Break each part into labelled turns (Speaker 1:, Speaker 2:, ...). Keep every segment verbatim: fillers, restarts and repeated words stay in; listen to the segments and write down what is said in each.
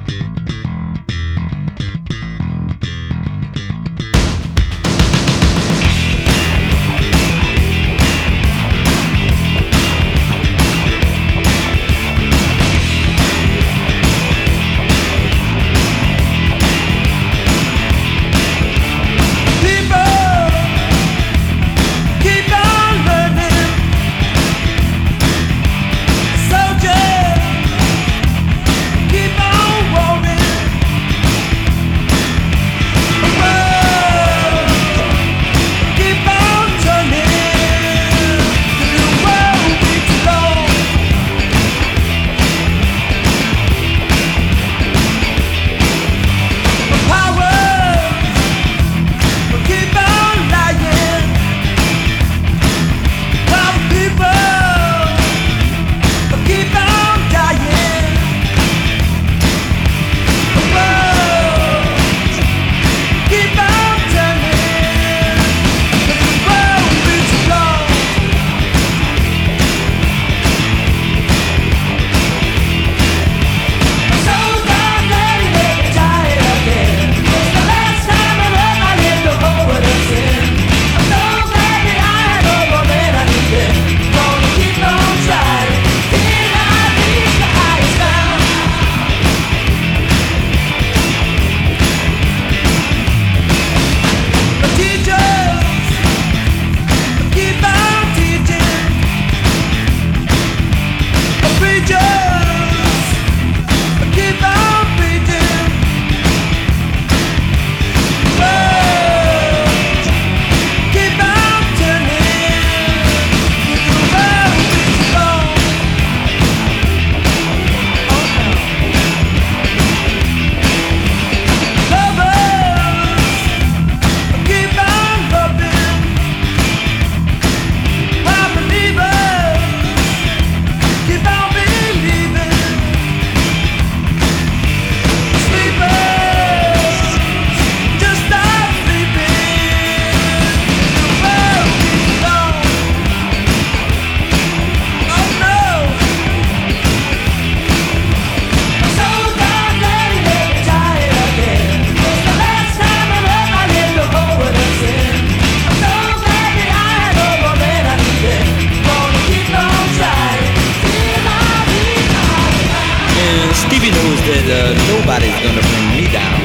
Speaker 1: nobody's gonna bring me down.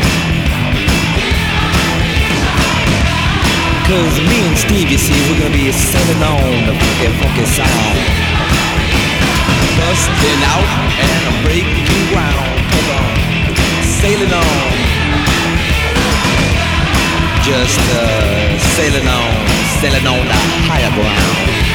Speaker 1: Cause me and Steve, you see, we're gonna be sailing on the funky, funky sound. Busting out and I'm breaking ground. Come on, sailing on. Just uh, sailing on, sailing on the higher ground.